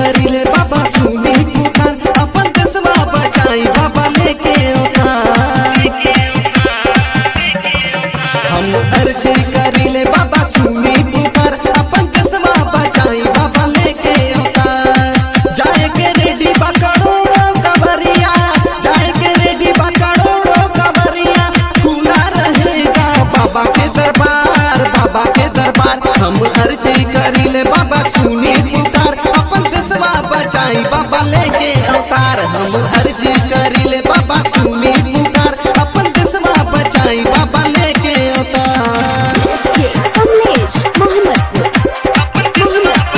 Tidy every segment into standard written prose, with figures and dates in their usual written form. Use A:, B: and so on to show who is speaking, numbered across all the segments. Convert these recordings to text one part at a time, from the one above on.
A: करिले बाबा सुनी पुकार, अपन देशवा बचाई बाबा लेके अवतार। हम अर्जी करिले बाबा सुनी पुकार, अपन देशवा बचाई बाबा लेके अवतार। जाए के रेडी बा करोड़ों कवरिया, जाए के रेडी बा करोड़ों कवरिया, खुला रहेगा बाबा के दरबार, बाबा के दरबार। हम अर्जी करिले बाबा सुनी पुकार, अपन देशवा बचाई बाबा लेके अवतार। हम अर्जी करिले बाबा सुनी पुकार, अपन देशवा बचाई बाबा लेके अवतार।
B: कमलेश मोहम्मदपुर।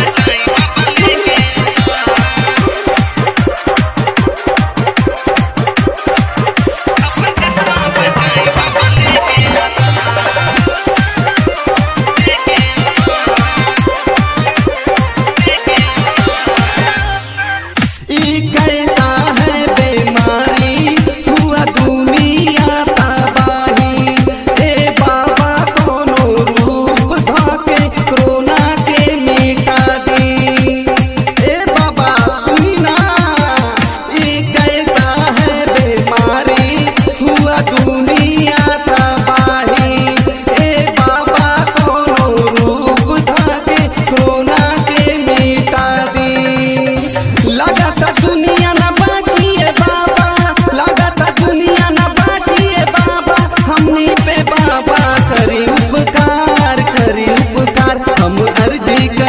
A: कैसा है बीमारी हुआ दुनिया तबाही, ए बाबा कोनो रूप धाके कोरोना के मिटा दी। ए बाबा सुनी ना, ई कैसा है बीमारी हुआ दुनिया तबाही, ए बाबा कोनो रूप धाके कोरोना के मिटा दी। लागत दुनिया न बाजिए बाबा, लागत दुनिया न बाजिए बाबा, हमनी पे बाबा करी उपकार, करी उपकार। हम अर्जी